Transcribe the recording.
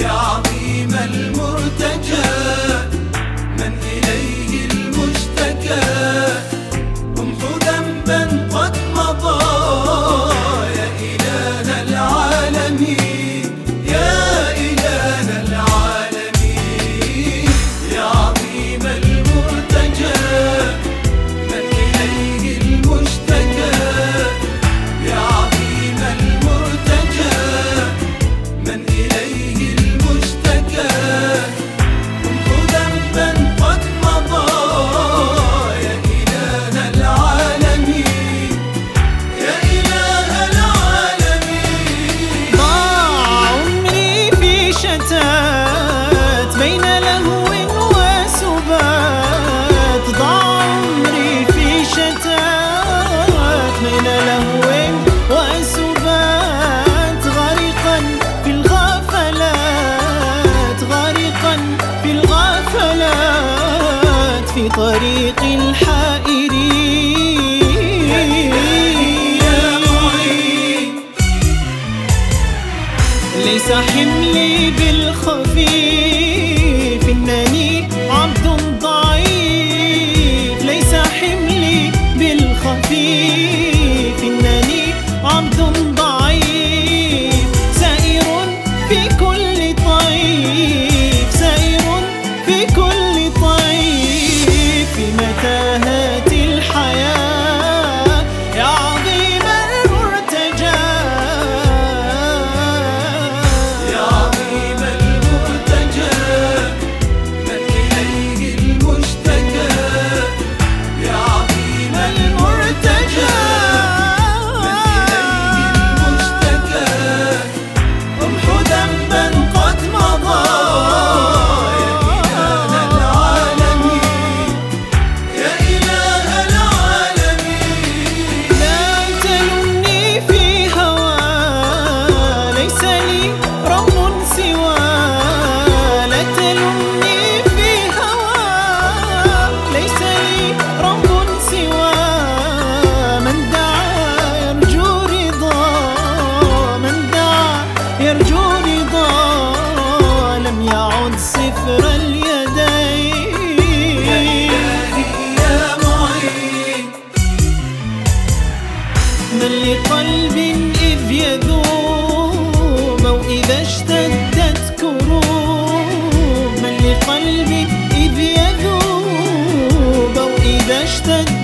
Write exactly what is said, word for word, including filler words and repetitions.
يا عظيم المرتجى من إليه المشتكى امحو ذنبا قد مضى يا إله العالمين يا إله العالمين يا عظيم المرتجى من إليه المشتكى يا عظيم المرتجى من إليه المشتكى امحو ذنبا قد مضى يا إله العالمين يا إله العالمين ضاع عمري في شتات بين لهو وسبات ضاع عمري في شتات بين لهو وسبات غارقا في الغفلات غارقا في الغفلات في طريق الحائرين ليس حملي بالخفيف إنني عبد ضعيف ليس حملي بالخفيف إنني عبد ضعيف سائر في كل طيف سائر في كل طيف في متاهات الحياة يا عظيم المرتجى يا عظيم المرتجى من إليه المشتكى يا عظيم المرتجى من إليه المشتكى امحو ذنبا قد مضى يا إله العالمين يا إله العالمين لا تلمني في هوى ليس لي رب سوى لا تلمني في هوى ليس لي رب سوى من دعا يرجو رضا من دعا يرجو رضا لم يعد صفر اليدين يا إلهي يا معين من لقلب إذ يذوب أو إذا اشتدت كروب من لقلب إذ يذوب أو إذا اشتدت